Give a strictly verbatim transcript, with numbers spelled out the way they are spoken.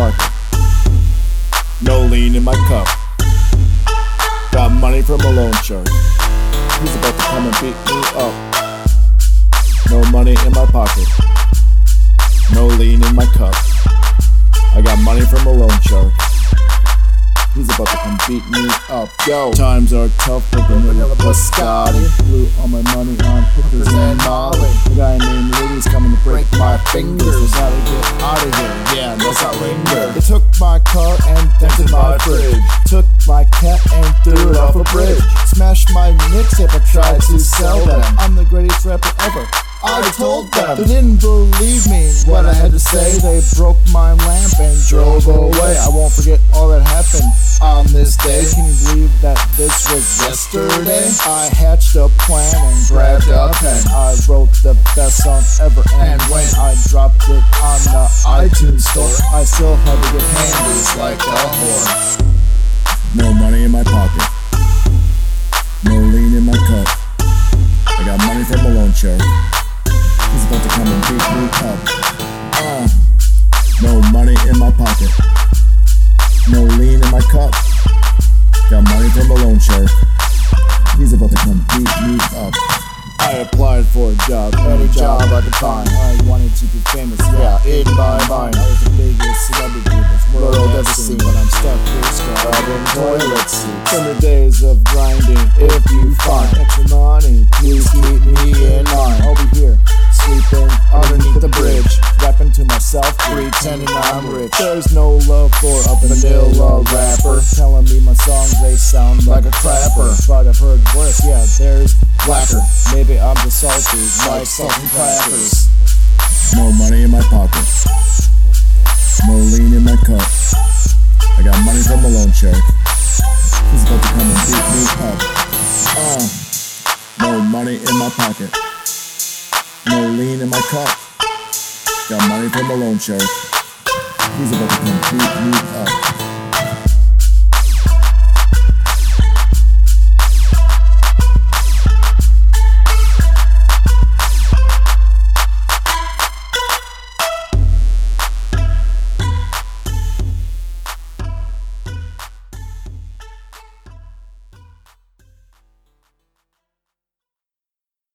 pocket. No lean in my cup. Got money from a loan shark. He's about to come and beat me up. No money in my pocket. No lean in my cup. I got money from a loan shark. He's about to come beat me up. Yo, times are tough with the vanilla biscotti. Blew all my money on hookers and molly. A guy named Liddy's coming to break my fingers. That's how to get out of here. Yeah, that's how linger. They took my car and dented my fridge. Took my cat and threw it off a bridge. Smashed my mixtape, I tried to sell them. I'm the greatest rapper ever. I told them. They didn't believe me what I had to say. They broke my lamp and drove away. I won't forget all that happened on this day. Can you believe that this was yesterday? I hatched a plan and grabbed a pen. I wrote the best song ever, and when I dropped it on the iTunes store, I still had to get handies like a whore. No money in my pocket. No lean in my cup. I got money from a loan shark. He's about to come and beat me up. Uh, no money in my pocket. No lean in my cup. Got money from a loan shark. He's about to come beat me up. I applied for a job, any job I could find. I wanted to be famous, yeah, in my mind. I was the biggest celebrity this world ever seen, but I'm stuck here scrubbing toilet seats. From the days of grinding, if you find extra money, please keep me in mind. I'll be here, sleeping underneath the bridge, rapping to myself, pretending I'm rich. There's no love for a vanilla rapper, telling me my songs, they sound like a crapper. But I've heard worse, yeah, there's whacker. Maybe I'm just salty, like salt and crackers. No money in my pocket. No lean in my cup. I got money from a loan shark. He's about to come and beat me up. Uh, no money in my pocket. No lean in my cup. Got money from a loan shark. He's about to come beat me up.